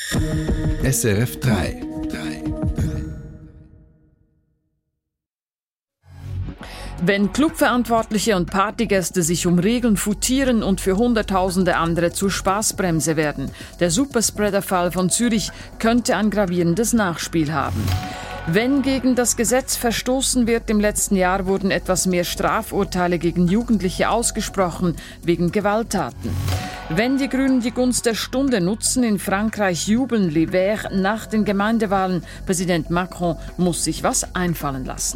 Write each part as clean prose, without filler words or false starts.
SRF 3. Wenn Clubverantwortliche und Partygäste sich um Regeln futieren und für Hunderttausende andere zur Spaßbremse werden, der Superspreader-Fall von Zürich könnte ein gravierendes Nachspiel haben. Wenn gegen das Gesetz verstoßen wird, im letzten Jahr wurden etwas mehr Strafurteile gegen Jugendliche ausgesprochen, wegen Gewalttaten. Wenn die Grünen die Gunst der Stunde nutzen, in Frankreich jubeln les Verts nach den Gemeindewahlen. Präsident Macron muss sich was einfallen lassen.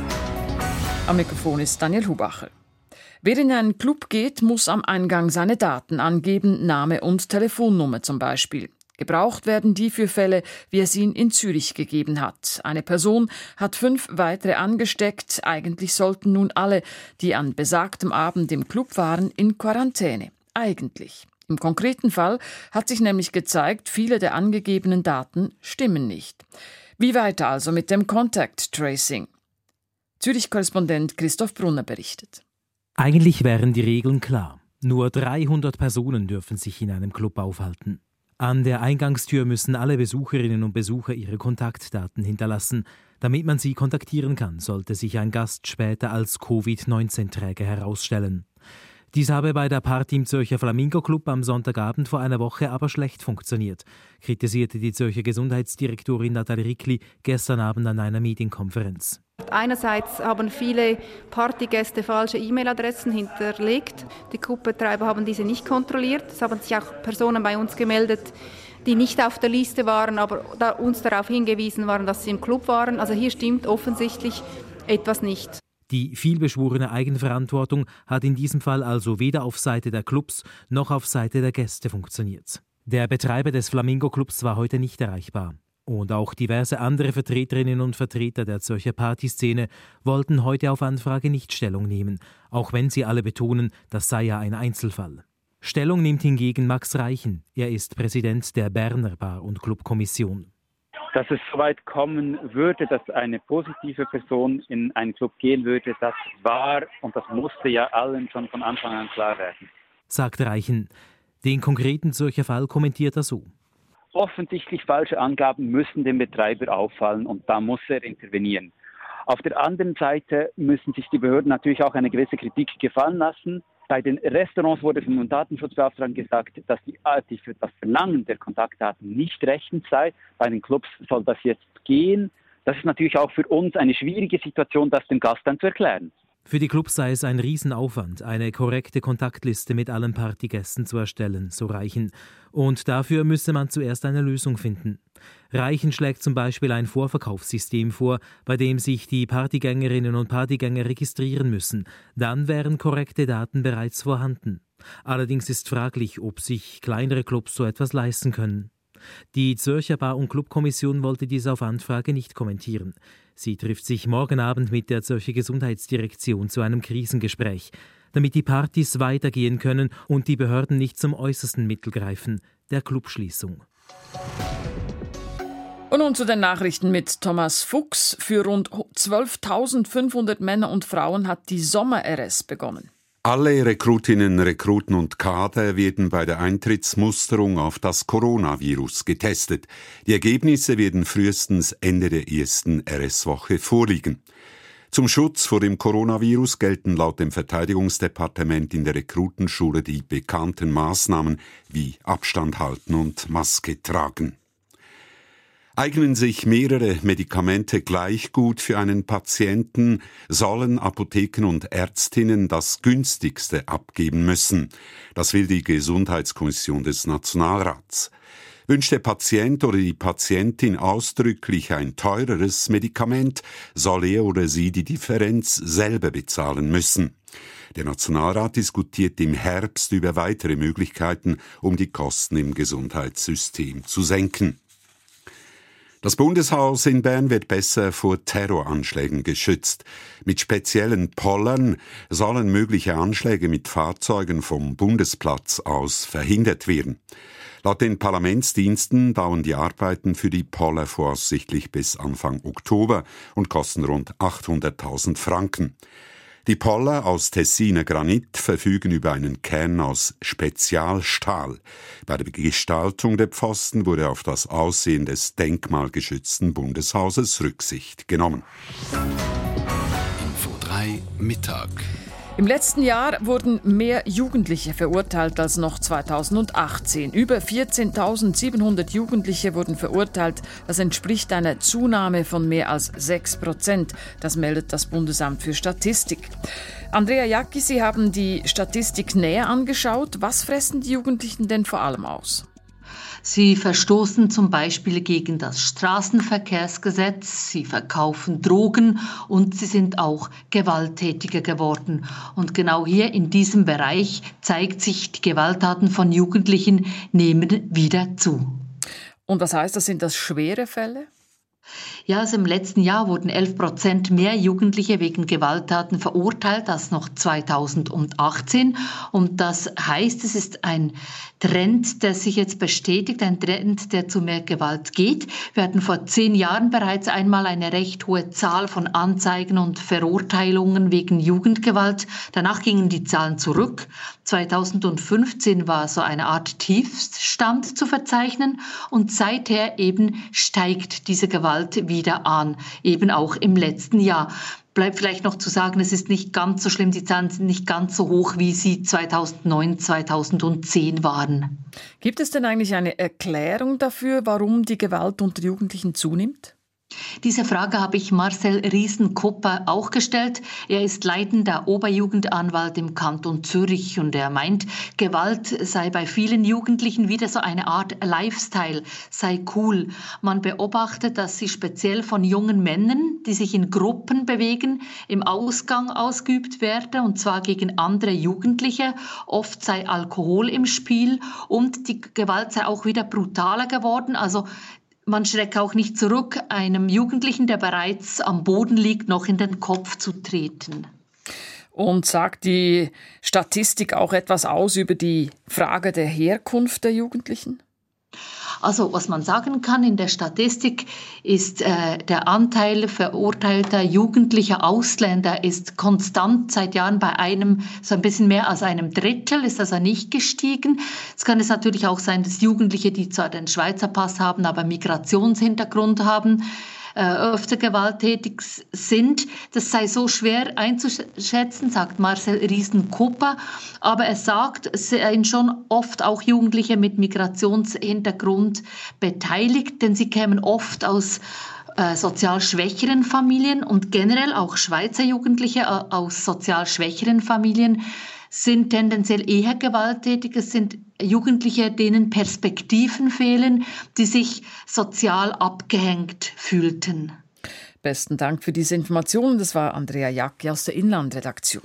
Am Mikrofon ist Daniel Hubacher. Wer in einen Club geht, muss am Eingang seine Daten angeben, Name und Telefonnummer zum Beispiel. Gebraucht werden die für Fälle, wie es ihn in Zürich gegeben hat. Eine Person hat 5 weitere angesteckt. Eigentlich sollten nun alle, die an besagtem Abend im Club waren, in Quarantäne. Eigentlich. Im konkreten Fall hat sich nämlich gezeigt, viele der angegebenen Daten stimmen nicht. Wie weiter also mit dem Contact Tracing? Zürich-Korrespondent Christoph Brunner berichtet. Eigentlich wären die Regeln klar. Nur 300 Personen dürfen sich in einem Club aufhalten. An der Eingangstür müssen alle Besucherinnen und Besucher ihre Kontaktdaten hinterlassen, damit man sie kontaktieren kann, sollte sich ein Gast später als Covid-19-Träger herausstellen. Dies habe bei der Party im Zürcher Flamingo Club am Sonntagabend vor einer Woche aber schlecht funktioniert, kritisierte die Zürcher Gesundheitsdirektorin Nathalie Rickli gestern Abend an einer Medienkonferenz. Einerseits haben viele Partygäste falsche E-Mail-Adressen hinterlegt. Die Clubbetreiber haben diese nicht kontrolliert. Es haben sich auch Personen bei uns gemeldet, die nicht auf der Liste waren, aber uns darauf hingewiesen waren, dass sie im Club waren. Also hier stimmt offensichtlich etwas nicht. Die vielbeschworene Eigenverantwortung hat in diesem Fall also weder auf Seite der Clubs noch auf Seite der Gäste funktioniert. Der Betreiber des Flamingo-Clubs war heute nicht erreichbar. Und auch diverse andere Vertreterinnen und Vertreter der Zürcher Partyszene wollten heute auf Anfrage nicht Stellung nehmen, auch wenn sie alle betonen, das sei ja ein Einzelfall. Stellung nimmt hingegen Max Reichen. Er ist Präsident der Berner Bar- und Clubkommission. Dass es so weit kommen würde, dass eine positive Person in einen Club gehen würde, das war und das musste ja allen schon von Anfang an klar werden. Sagt Reichen. Den konkreten Zürcher Fall kommentiert er so. Offensichtlich falsche Angaben müssen dem Betreiber auffallen und da muss er intervenieren. Auf der anderen Seite müssen sich die Behörden natürlich auch eine gewisse Kritik gefallen lassen. Bei den Restaurants wurde vom Datenschutzbeauftragten gesagt, dass für das Verlangen der Kontaktdaten nicht rechtens sei. Bei den Clubs soll das jetzt gehen. Das ist natürlich auch für uns eine schwierige Situation, das dem Gast dann zu erklären. Für die Clubs sei es ein Riesenaufwand, eine korrekte Kontaktliste mit allen Partygästen zu erstellen, so Reichen. Und dafür müsse man zuerst eine Lösung finden. Reichen schlägt zum Beispiel ein Vorverkaufssystem vor, bei dem sich die Partygängerinnen und Partygänger registrieren müssen. Dann wären korrekte Daten bereits vorhanden. Allerdings ist fraglich, ob sich kleinere Clubs so etwas leisten können. Die Zürcher Bar- und Clubkommission wollte dies auf Anfrage nicht kommentieren. Sie trifft sich morgen Abend mit der Zürcher Gesundheitsdirektion zu einem Krisengespräch, damit die Partys weitergehen können und die Behörden nicht zum äußersten Mittel greifen, der Clubschließung. Und nun zu den Nachrichten mit Thomas Fuchs. Für rund 12.500 Männer und Frauen hat die Sommer-RS begonnen. Alle Rekrutinnen, Rekruten und Kader werden bei der Eintrittsmusterung auf das Coronavirus getestet. Die Ergebnisse werden frühestens Ende der ersten RS-Woche vorliegen. Zum Schutz vor dem Coronavirus gelten laut dem Verteidigungsdepartement in der Rekrutenschule die bekannten Maßnahmen wie Abstand halten und Maske tragen. Eignen sich mehrere Medikamente gleich gut für einen Patienten, sollen Apotheken und Ärztinnen das günstigste abgeben müssen. Das will die Gesundheitskommission des Nationalrats. Wünscht der Patient oder die Patientin ausdrücklich ein teureres Medikament, soll er oder sie die Differenz selber bezahlen müssen. Der Nationalrat diskutiert im Herbst über weitere Möglichkeiten, um die Kosten im Gesundheitssystem zu senken. Das Bundeshaus in Bern wird besser vor Terroranschlägen geschützt. Mit speziellen Pollern sollen mögliche Anschläge mit Fahrzeugen vom Bundesplatz aus verhindert werden. Laut den Parlamentsdiensten dauern die Arbeiten für die Poller voraussichtlich bis Anfang Oktober und kosten rund 800.000 Franken. Die Poller aus Tessiner Granit verfügen über einen Kern aus Spezialstahl. Bei der Gestaltung der Pfosten wurde auf das Aussehen des denkmalgeschützten Bundeshauses Rücksicht genommen. Info 3 Mittag. Im letzten Jahr wurden mehr Jugendliche verurteilt als noch 2018. Über 14.700 Jugendliche wurden verurteilt. Das entspricht einer Zunahme von mehr als 6%. Das meldet das Bundesamt für Statistik. Andrea Jacki, Sie haben die Statistik näher angeschaut. Was fressen die Jugendlichen denn vor allem aus? Sie verstoßen zum Beispiel gegen das Straßenverkehrsgesetz, sie verkaufen Drogen und sie sind auch gewalttätiger geworden. Und genau hier in diesem Bereich zeigt sich, die Gewalttaten von Jugendlichen nehmen wieder zu. Und was heißt das? Sind das schwere Fälle? Ja, also im letzten Jahr wurden 11% mehr Jugendliche wegen Gewalttaten verurteilt als noch 2018. Und das heißt, es ist ein Trend, der sich jetzt bestätigt, ein Trend, der zu mehr Gewalt geht. Wir hatten vor 10 Jahren bereits einmal eine recht hohe Zahl von Anzeigen und Verurteilungen wegen Jugendgewalt. Danach gingen die Zahlen zurück. 2015 war so eine Art Tiefstand zu verzeichnen und seither eben steigt diese Gewalt wieder an, eben auch im letzten Jahr. Bleibt vielleicht noch zu sagen, es ist nicht ganz so schlimm, die Zahlen sind nicht ganz so hoch, wie sie 2009, 2010 waren. Gibt es denn eigentlich eine Erklärung dafür, warum die Gewalt unter Jugendlichen zunimmt? Diese Frage habe ich Marcel Riesen-Kopper auch gestellt. Er ist leitender Oberjugendanwalt im Kanton Zürich und er meint, Gewalt sei bei vielen Jugendlichen wieder so eine Art Lifestyle, sei cool. Man beobachtet, dass sie speziell von jungen Männern, die sich in Gruppen bewegen, im Ausgang ausgeübt werde und zwar gegen andere Jugendliche. Oft sei Alkohol im Spiel und die Gewalt sei auch wieder brutaler geworden. Also man schreckt auch nicht zurück, einem Jugendlichen, der bereits am Boden liegt, noch in den Kopf zu treten. Und sagt die Statistik auch etwas aus über die Frage der Herkunft der Jugendlichen? Also was man sagen kann in der Statistik ist, der Anteil verurteilter jugendlicher Ausländer ist konstant seit Jahren bei so ein bisschen mehr als einem Drittel, ist also nicht gestiegen. Es kann natürlich auch sein, dass Jugendliche, die zwar den Schweizer Pass haben, aber Migrationshintergrund haben, öfter gewalttätig sind. Das sei so schwer einzuschätzen, sagt Marcel Riesen-Kopper. Aber er sagt, es seien schon oft auch Jugendliche mit Migrationshintergrund beteiligt, denn sie kämen oft aus sozial schwächeren Familien und generell auch Schweizer Jugendliche aus sozial schwächeren Familien sind tendenziell eher gewalttätig. Es sind Jugendliche, denen Perspektiven fehlen, die sich sozial abgehängt fühlten. Besten Dank für diese Informationen. Das war Andrea Jacki aus der Inlandredaktion.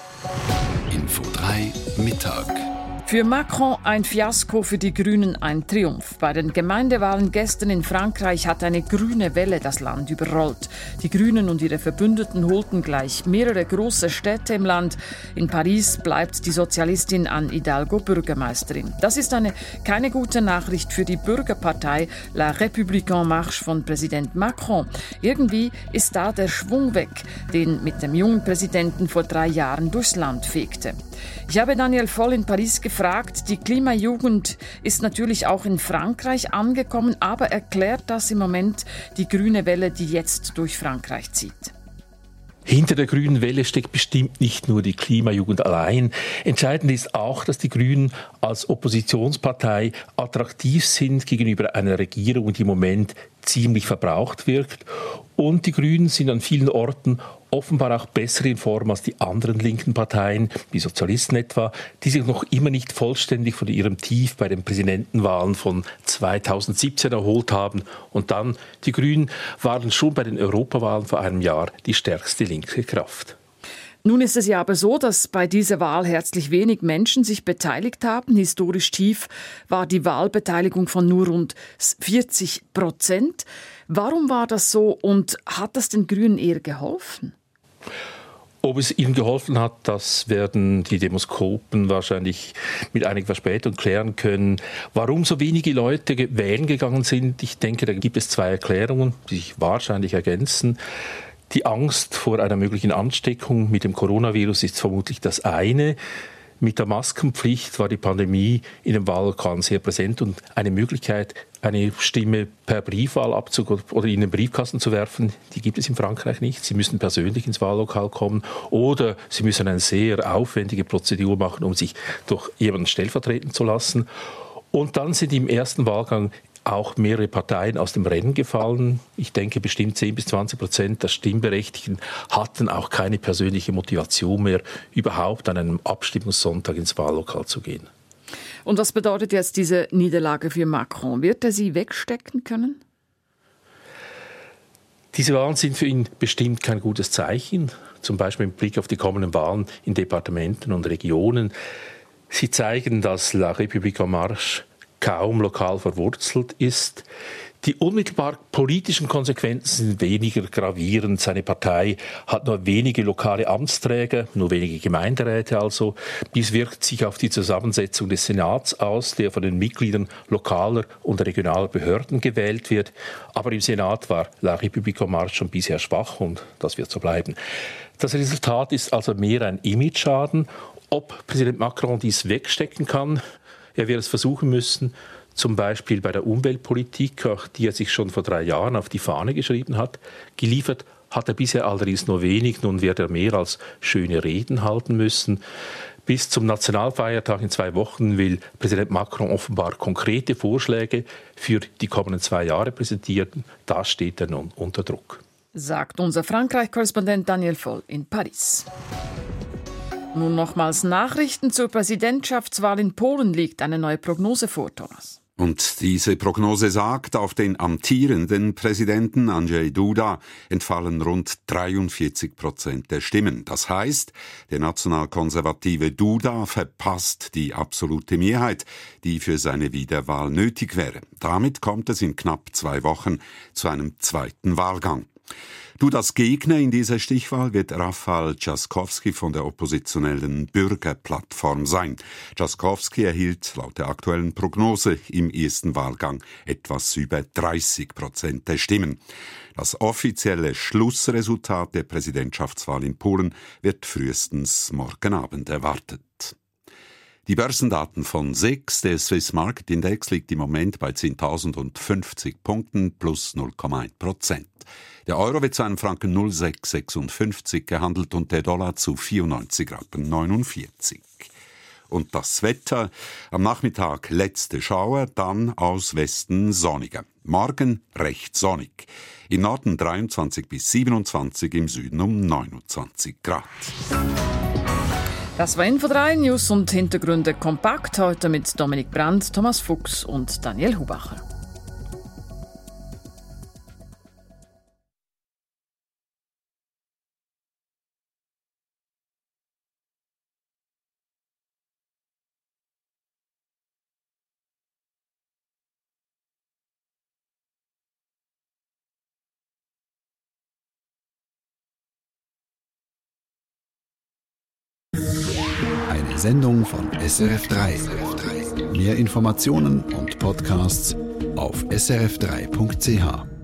Info 3 Mittag. Für Macron ein Fiasko, für die Grünen ein Triumph. Bei den Gemeindewahlen gestern in Frankreich hat eine grüne Welle das Land überrollt. Die Grünen und ihre Verbündeten holten gleich mehrere große Städte im Land. In Paris bleibt die Sozialistin Anne Hidalgo Bürgermeisterin. Das ist keine gute Nachricht für die Bürgerpartei La République en Marche von Präsident Macron. Irgendwie ist da der Schwung weg, den mit dem jungen Präsidenten vor 3 Jahren durchs Land fegte. Ich habe Daniel Voll in Paris gefragt. Die Klimajugend ist natürlich auch in Frankreich angekommen, aber erklärt das im Moment die grüne Welle, die jetzt durch Frankreich zieht? Hinter der grünen Welle steckt bestimmt nicht nur die Klimajugend allein. Entscheidend ist auch, dass die Grünen als Oppositionspartei attraktiv sind gegenüber einer Regierung, die im Moment ziemlich verbraucht wirkt. Und die Grünen sind an vielen Orten offenbar auch besser in Form als die anderen linken Parteien, die Sozialisten etwa, die sich noch immer nicht vollständig von ihrem Tief bei den Präsidentenwahlen von 2017 erholt haben. Und dann, die Grünen waren schon bei den Europawahlen vor einem Jahr die stärkste linke Kraft. Nun ist es ja aber so, dass bei dieser Wahl herzlich wenig Menschen sich beteiligt haben. Historisch tief war die Wahlbeteiligung von nur rund 40%. Warum war das so und hat das den Grünen eher geholfen? Ob es ihnen geholfen hat, das werden die Demoskopen wahrscheinlich mit einiger Verspätung klären können. Warum so wenige Leute wählen gegangen sind, ich denke, da gibt es 2 Erklärungen, die sich wahrscheinlich ergänzen. Die Angst vor einer möglichen Ansteckung mit dem Coronavirus ist vermutlich das eine. Mit der Maskenpflicht war die Pandemie in den Wahllokalen sehr präsent und eine Möglichkeit, eine Stimme per Briefwahl oder in den Briefkasten zu werfen, die gibt es in Frankreich nicht. Sie müssen persönlich ins Wahllokal kommen oder Sie müssen eine sehr aufwendige Prozedur machen, um sich durch jemanden stellvertreten zu lassen. Und dann sind im ersten Wahlgang auch mehrere Parteien aus dem Rennen gefallen. Ich denke, bestimmt 10-20% der Stimmberechtigten hatten auch keine persönliche Motivation mehr, überhaupt an einem Abstimmungssonntag ins Wahllokal zu gehen. Und was bedeutet jetzt diese Niederlage für Macron? Wird er sie wegstecken können? Diese Wahlen sind für ihn bestimmt kein gutes Zeichen, zum Beispiel mit Blick auf die kommenden Wahlen in Departementen und Regionen. Sie zeigen, dass La République en Marche kaum lokal verwurzelt ist. Die unmittelbar politischen Konsequenzen sind weniger gravierend. Seine Partei hat nur wenige lokale Amtsträger, nur wenige Gemeinderäte also. Dies wirkt sich auf die Zusammensetzung des Senats aus, der von den Mitgliedern lokaler und regionaler Behörden gewählt wird. Aber im Senat war La République en Marche schon bisher schwach und das wird so bleiben. Das Resultat ist also mehr ein Imageschaden. Ob Präsident Macron dies wegstecken kann, er wird es versuchen müssen, zum Beispiel bei der Umweltpolitik, die er sich schon vor 3 Jahren auf die Fahne geschrieben hat. Geliefert hat er bisher allerdings nur wenig, nun wird er mehr als schöne Reden halten müssen. Bis zum Nationalfeiertag in 2 Wochen will Präsident Macron offenbar konkrete Vorschläge für die kommenden 2 Jahre präsentieren. Da steht er nun unter Druck. Sagt unser Frankreich-Korrespondent Daniel Voll in Paris. Nun nochmals Nachrichten zur Präsidentschaftswahl in Polen liegt eine neue Prognose vor, Thomas. Und diese Prognose sagt, auf den amtierenden Präsidenten Andrzej Duda entfallen rund 43% der Stimmen. Das heißt, der nationalkonservative Duda verpasst die absolute Mehrheit, die für seine Wiederwahl nötig wäre. Damit kommt es in knapp 2 Wochen zu einem zweiten Wahlgang. Dudas Gegner in dieser Stichwahl wird Rafał Trzaskowski von der oppositionellen Bürgerplattform sein. Trzaskowski erhielt laut der aktuellen Prognose im ersten Wahlgang etwas über 30% der Stimmen. Das offizielle Schlussresultat der Präsidentschaftswahl in Polen wird frühestens morgen Abend erwartet. Die Börsendaten von SIX, der Swiss Market Index, liegt im Moment bei 10.050 Punkten plus 0,1%. Der Euro wird zu einem Franken 0,656 gehandelt und der Dollar zu 94,49 Rappen. Und das Wetter: am Nachmittag letzte Schauer, dann aus Westen sonniger. Morgen recht sonnig. Im Norden 23 bis 27, im Süden um 29 Grad. Das war Info 3, News und Hintergründe kompakt, heute mit Dominik Brandt, Thomas Fuchs und Daniel Hubacher. Eine Sendung von SRF3. Mehr Informationen und Podcasts auf srf3.ch.